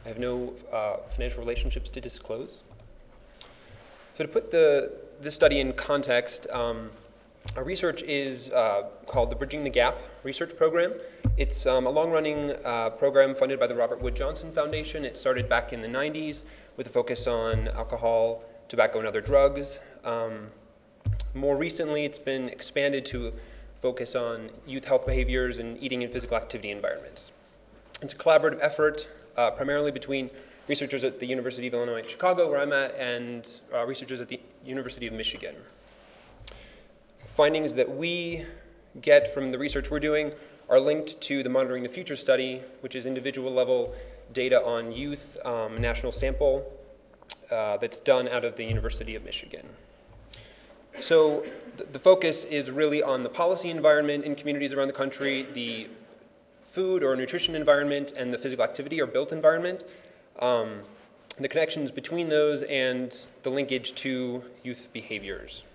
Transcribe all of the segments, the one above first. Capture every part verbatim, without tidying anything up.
I have no uh, financial relationships to disclose. So to put the, this study in context, um, our research is uh, called the Bridging the Gap Research Program. It's um, a long-running uh, program funded by the Robert Wood Johnson Foundation. It started back in the nineties with a focus on alcohol, tobacco, and other drugs. Um, more recently, it's been expanded to focus on youth health behaviors and eating and physical activity environments. It's a collaborative effort uh, primarily between researchers at the University of Illinois at Chicago, where I'm at, and uh, researchers at the University of Michigan. Findings that we get from the research we're doing are linked to the Monitoring the Future study, which is individual level data on youth, um, national sample uh, that's done out of the University of Michigan. So th the focus is really on the policy environment in communities around the country, the food or nutrition environment, and the physical activity or built environment, um, the connections between those, and the linkage to youth behaviors.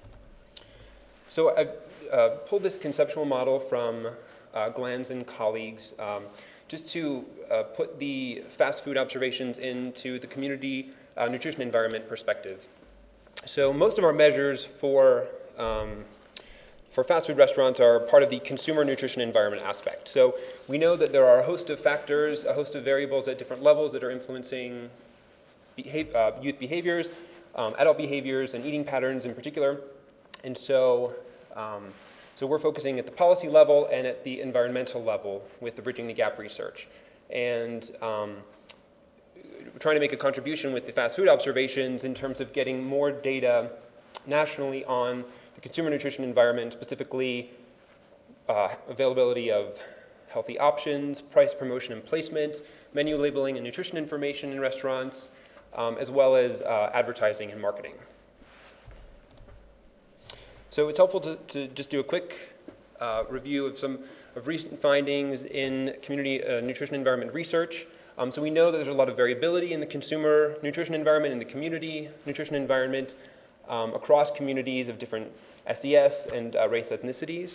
So I've uh, pulled this conceptual model from uh, Glanz and colleagues um, just to uh, put the fast food observations into the community uh, nutrition environment perspective. So most of our measures for, um, for fast food restaurants are part of the consumer nutrition environment aspect. So we know that there are a host of factors, a host of variables at different levels that are influencing behav uh, youth behaviors, um, adult behaviors, and eating patterns in particular. And so, um, so we're focusing at the policy level and at the environmental level with the Bridging the Gap research. And um, we're trying to make a contribution with the fast food observations in terms of getting more data nationally on the consumer nutrition environment, specifically uh, availability of healthy options, price, promotion, and placement, menu labeling and nutrition information in restaurants, um, as well as uh, advertising and marketing. So it's helpful to, to just do a quick uh, review of some of recent findings in community uh, nutrition environment research. Um, so we know that there's a lot of variability in the consumer nutrition environment and the community nutrition environment um, across communities of different S E S and uh, race ethnicities.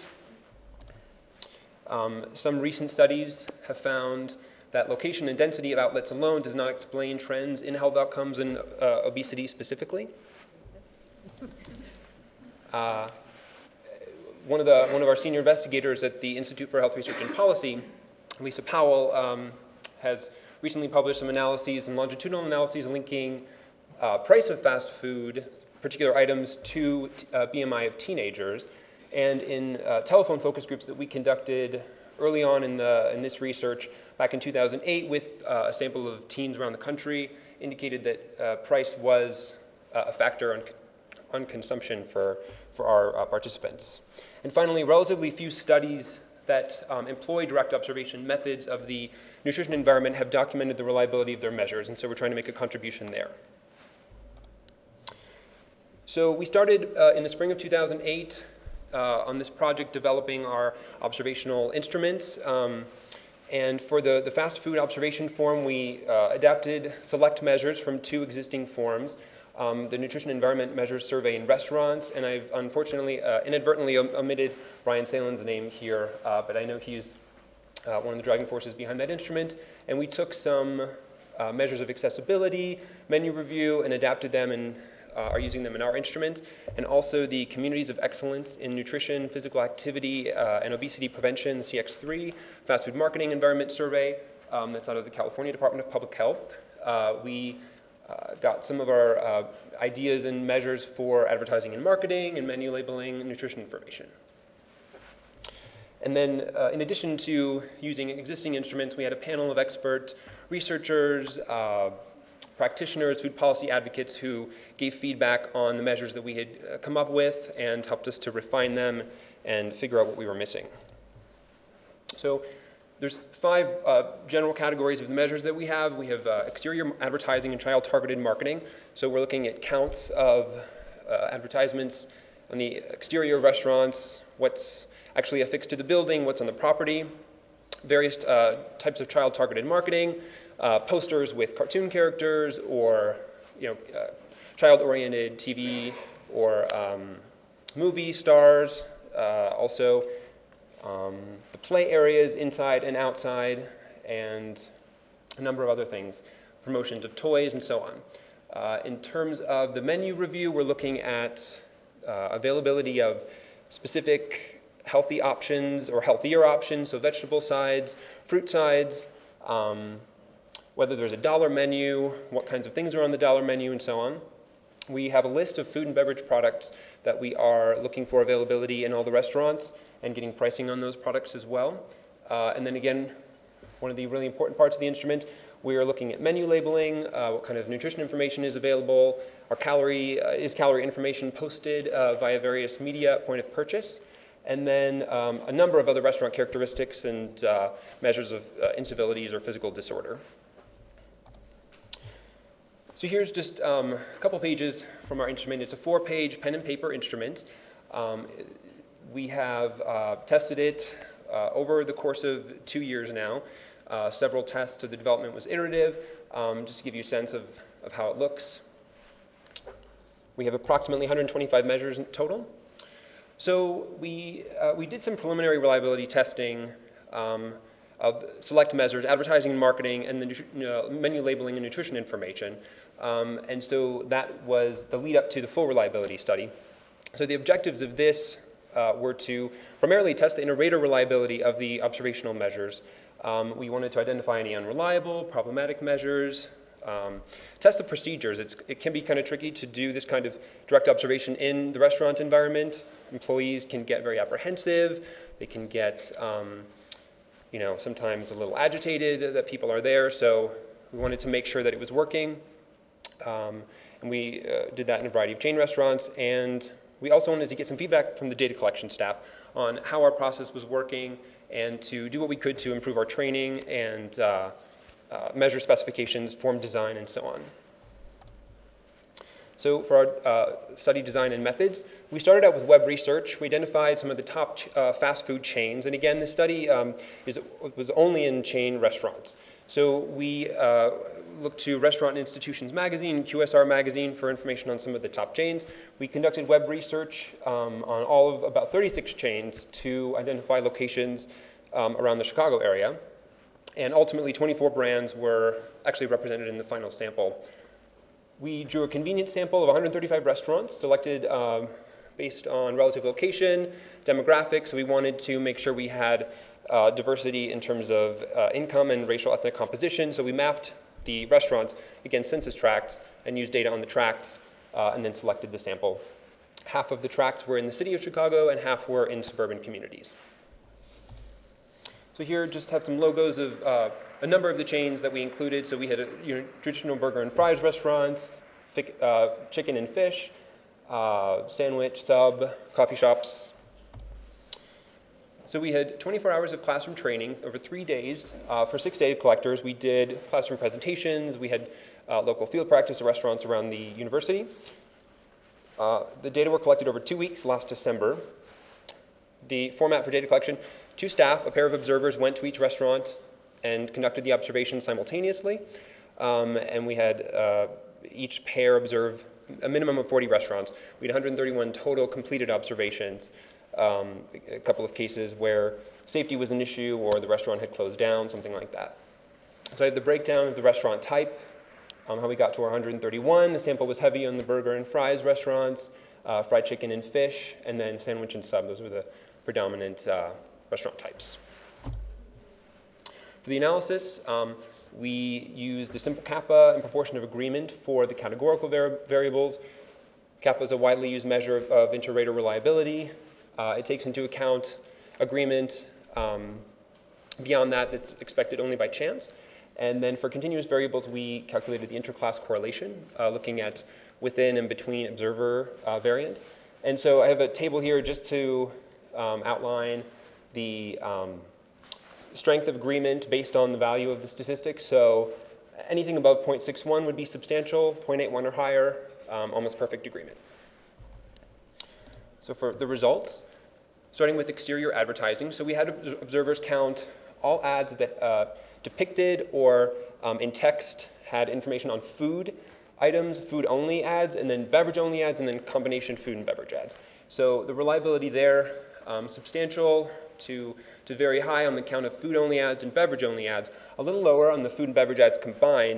Um, some recent studies have found that location and density of outlets alone does not explain trends in health outcomes and uh, obesity specifically. Uh, one of the one of our senior investigators at the Institute for Health Research and Policy, Lisa Powell, um, has recently published some analyses and longitudinal analyses linking uh, price of fast food, particular items, to uh, B M I of teenagers. And in uh, telephone focus groups that we conducted early on in, the, in this research back in two thousand eight with uh, a sample of teens around the country, indicated that uh, price was uh, a factor on, on consumption for, for our uh, participants. And finally, relatively few studies that um, employ direct observation methods of the nutrition environment have documented the reliability of their measures, and so we're trying to make a contribution there. So we started uh, in the spring of two thousand eight uh, on this project developing our observational instruments. Um, and for the, the fast food observation form, we uh, adapted select measures from two existing forms. Um, the Nutrition Environment Measures Survey in Restaurants, and I've unfortunately uh, inadvertently om omitted Brian Salen's name here, uh, but I know he's uh, one of the driving forces behind that instrument. And we took some uh, measures of accessibility, menu review, and adapted them and uh, are using them in our instrument. And also the Communities of Excellence in Nutrition, Physical Activity, uh, and Obesity Prevention, C X three, Fast Food Marketing Environment Survey, um, that's out of the California Department of Public Health. Uh, we Uh, got some of our uh, ideas and measures for advertising and marketing and menu labeling and nutrition information. And then uh, in addition to using existing instruments, we had a panel of expert researchers, uh, practitioners, food policy advocates who gave feedback on the measures that we had uh, come up with and helped us to refine them and figure out what we were missing. So there's five uh, general categories of the measures that we have. We have uh, exterior advertising and child-targeted marketing. So we're looking at counts of uh, advertisements on the exterior of restaurants, what's actually affixed to the building, what's on the property, various uh, types of child-targeted marketing, uh, posters with cartoon characters or you know, uh, child-oriented T V or um, movie stars, uh, also Um, the play areas inside and outside, and a number of other things. promotions of toys, and so on. Uh, in terms of the menu review, we're looking at uh, availability of specific healthy options or healthier options, so vegetable sides, fruit sides, um, whether there's a dollar menu, what kinds of things are on the dollar menu, and so on. We have a list of food and beverage products that we are looking for availability in all the restaurants and getting pricing on those products as well. Uh, and then again, one of the really important parts of the instrument, we are looking at menu labeling, uh, what kind of nutrition information is available, our calorie, uh, is calorie information posted uh, via various media at point of purchase, and then um, a number of other restaurant characteristics and uh, measures of uh, incivilities or physical disorder. So here's just um, a couple pages from our instrument. It's a four-page pen and paper instrument. Um, we have uh, tested it uh, over the course of two years now. Uh, several tests, so the development was iterative, um, just to give you a sense of, of how it looks. We have approximately one hundred twenty-five measures in total. So we, uh, we did some preliminary reliability testing um, of select measures, advertising and marketing, and the you know, menu labeling and nutrition information. Um, and so that was the lead up to the full reliability study. So the objectives of this uh, were to primarily test the inter-rater reliability of the observational measures. Um, we wanted to identify any unreliable, problematic measures, um, test the procedures. It's, it can be kind of tricky to do this kind of direct observation in the restaurant environment. Employees can get very apprehensive. They can get, um, you know, sometimes a little agitated that people are there. So we wanted to make sure that it was working. Um, and we uh, did that in a variety of chain restaurants. And we also wanted to get some feedback from the data collection staff on how our process was working and to do what we could to improve our training and uh, uh, measure specifications, form design, and so on. So for our uh, study design and methods, we started out with web research. We identified some of the top uh, fast food chains. And again, the study um, is, was only in chain restaurants. So we uh, looked to Restaurant Institutions Magazine, Q S R Magazine for information on some of the top chains. We conducted web research um, on all of about thirty-six chains to identify locations um, around the Chicago area. And ultimately, twenty-four brands were actually represented in the final sample. We drew a convenience sample of one hundred thirty-five restaurants, selected um, based on relative location, demographics. So we wanted to make sure we had uh, diversity in terms of uh, income and racial ethnic composition. So we mapped the restaurants against census tracts and used data on the tracts uh, and then selected the sample. Half of the tracts were in the city of Chicago and half were in suburban communities. So here just have some logos of uh, a number of the chains that we included. So we had a, you know, traditional burger and fries restaurants, fic, uh, chicken and fish, uh, sandwich, sub, coffee shops. So we had twenty-four hours of classroom training over three days. Uh, for six data collectors, we did classroom presentations. We had uh, local field practice at restaurants around the university. Uh, the data were collected over two weeks last December. The format for data collection, two staff, a pair of observers went to each restaurant and conducted the observation simultaneously. Um, and we had uh, each pair observe a minimum of forty restaurants. We had one hundred thirty-one total completed observations. Um, a couple of cases where safety was an issue or the restaurant had closed down, something like that. So I have the breakdown of the restaurant type, um, how we got to our one hundred thirty-one. The sample was heavy on the burger and fries restaurants, uh, fried chicken and fish, and then sandwich and sub. Those were the predominant uh, restaurant types. For the analysis, um, we used the simple kappa and proportion of agreement for the categorical var variables. Kappa is a widely used measure of, of inter-rater reliability. Uh, it takes into account agreement. Um, beyond that, that's expected only by chance. And then for continuous variables, we calculated the interclass correlation, uh, looking at within and between observer uh, variance. And so I have a table here just to um, outline the um, strength of agreement based on the value of the statistics. So anything above zero point six one would be substantial, zero point eight one or higher, um, almost perfect agreement. So for the results, starting with exterior advertising, so we had observers count all ads that uh, depicted or um, in text had information on food items, food-only ads, and then beverage-only ads, and then combination food and beverage ads. So the reliability there, um, substantial to, to very high on the count of food-only ads and beverage-only ads, a little lower on the food and beverage ads combined,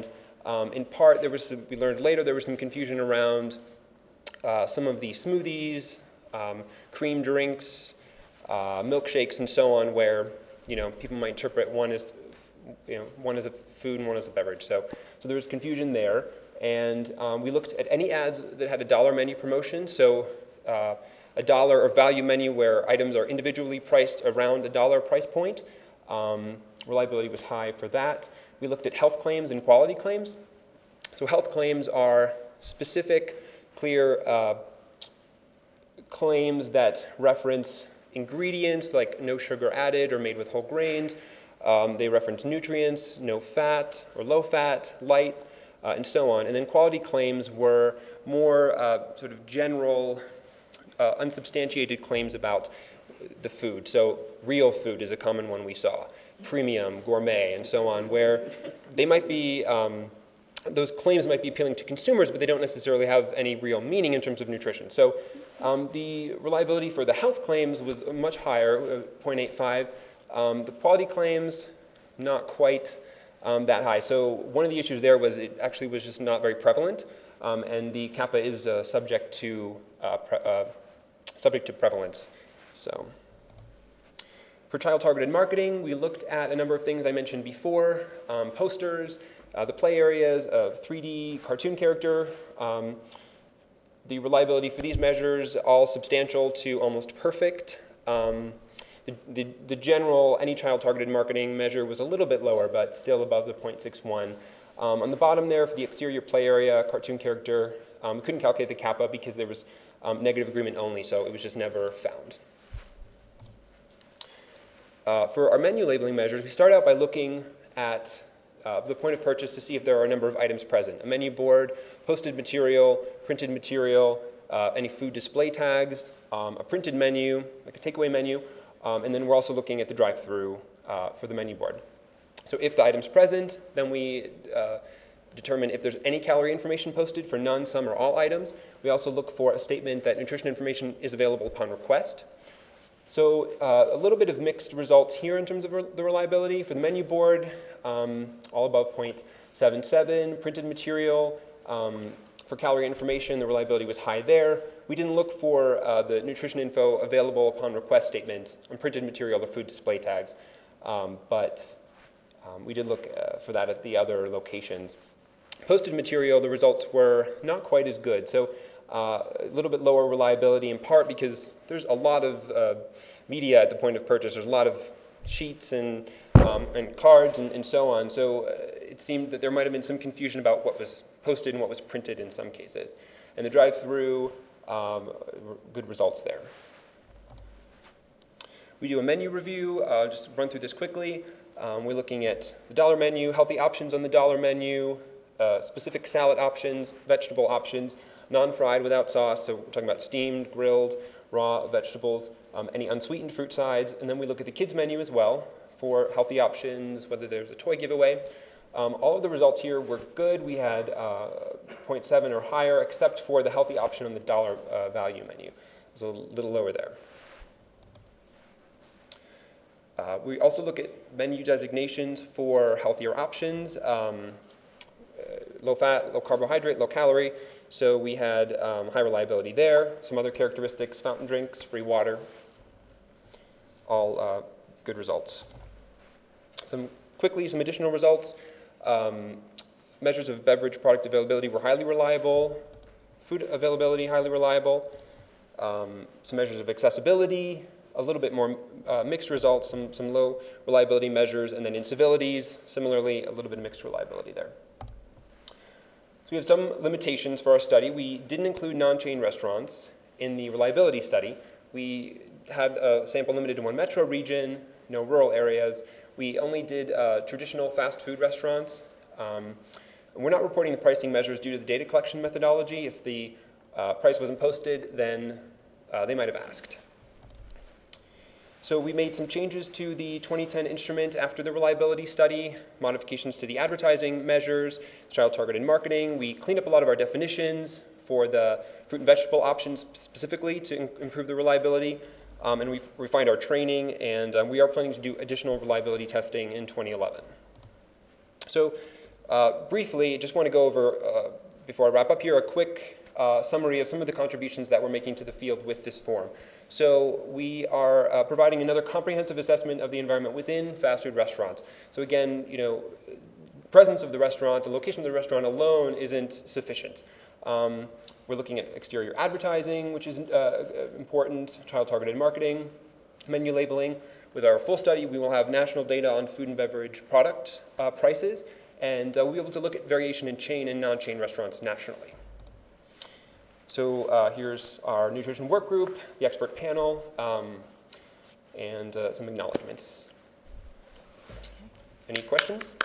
Um, in part, there was some, we learned later there was some confusion around uh, some of the smoothies, um, cream drinks, uh, milkshakes, and so on, where you know people might interpret one as you know one as a food and one as a beverage. So, so there was confusion there, and um, we looked at any ads that had a dollar menu promotion. So. Uh, a dollar or value menu where items are individually priced around a dollar price point. Um, reliability was high for that. We looked at health claims and quality claims. So health claims are specific, clear uh, claims that reference ingredients like no sugar added or made with whole grains. Um, they reference nutrients, no fat or low fat, light, uh, and so on. And then quality claims were more uh, sort of general, Uh, unsubstantiated claims about the food. So real food is a common one we saw, premium, gourmet, and so on, where they might be, um, those claims might be appealing to consumers, but they don't necessarily have any real meaning in terms of nutrition. So um, the reliability for the health claims was much higher, uh, zero point eight five. Um, the quality claims, not quite um, that high. So one of the issues there was it actually was just not very prevalent, um, and the kappa is uh, subject to uh, pre uh, subject to prevalence. So for child-targeted marketing, we looked at a number of things I mentioned before, um, posters, uh, the play areas, a three D cartoon character, um, the reliability for these measures, all substantial to almost perfect. Um, the, the, the general, any child-targeted marketing measure was a little bit lower, but still above the zero point six one. Um, on the bottom there, for the exterior play area, cartoon character, um, we couldn't calculate the kappa because there was Um, negative agreement only, so it was just never found. Uh, for our menu labeling measures, we start out by looking at uh, the point of purchase to see if there are a number of items present. A menu board, posted material, printed material, uh, any food display tags, um, a printed menu, like a takeaway menu, um, and then we're also looking at the drive-through uh, for the menu board. So if the item's present, then we uh, determine if there's any calorie information posted for none, some, or all items. We also look for a statement that nutrition information is available upon request. So uh, a little bit of mixed results here in terms of re the reliability. For the menu board, um, all above zero point seven seven. Printed material, um, for calorie information, the reliability was high there. We didn't look for uh, the nutrition info available upon request statement on printed material or food display tags, um, but um, we did look uh, for that at the other locations. Posted material, the results were not quite as good. So uh, a little bit lower reliability in part because there's a lot of uh, media at the point of purchase. There's a lot of sheets and, um, and cards and, and so on. So uh, it seemed that there might have been some confusion about what was posted and what was printed in some cases. And the drive-through, um, good results there. We do a menu review, uh, just run through this quickly. Um, we're looking at the dollar menu, healthy options on the dollar menu, Uh, specific salad options, vegetable options, non-fried without sauce, so we're talking about steamed, grilled, raw vegetables, um, any unsweetened fruit sides, and then we look at the kids menu as well for healthy options, whether there's a toy giveaway. Um, all of the results here were good. We had uh, zero point seven or higher, except for the healthy option on the dollar uh, value menu. It was a little lower there. Uh, we also look at menu designations for healthier options. Um, low fat, low carbohydrate, low calorie. So we had um, high reliability there. Some other characteristics, fountain drinks, free water, all uh, good results. Some quickly, some additional results. Um, measures of beverage product availability were highly reliable. Food availability, highly reliable. Um, some measures of accessibility, a little bit more uh, mixed results, some, some low reliability measures, and then incivilities, similarly, a little bit of mixed reliability there. So we have some limitations for our study. We didn't include non-chain restaurants in the reliability study. We had a sample limited to one metro region, no rural areas. We only did uh, traditional fast food restaurants. Um, and we're not reporting the pricing measures due to the data collection methodology. If the uh, price wasn't posted, then uh, they might have asked. So we made some changes to the twenty ten instrument after the reliability study, modifications to the advertising measures, child-targeted marketing. We cleaned up a lot of our definitions for the fruit and vegetable options specifically to improve the reliability, um, and we refined our training, and um, we are planning to do additional reliability testing in twenty eleven. So Uh, briefly, just want to go over, uh, before I wrap up here, a quick uh, summary of some of the contributions that we're making to the field with this forum. So we are uh, providing another comprehensive assessment of the environment within fast food restaurants. So again, you know, presence of the restaurant, the location of the restaurant alone isn't sufficient. Um, we're looking at exterior advertising, which is uh, important, child-targeted marketing, menu labeling. With our full study, we will have national data on food and beverage product uh, prices, and uh, we'll be able to look at variation in chain and non-chain restaurants nationally. So uh, here's our nutrition work group, the expert panel, um, and uh, some acknowledgements. Any questions?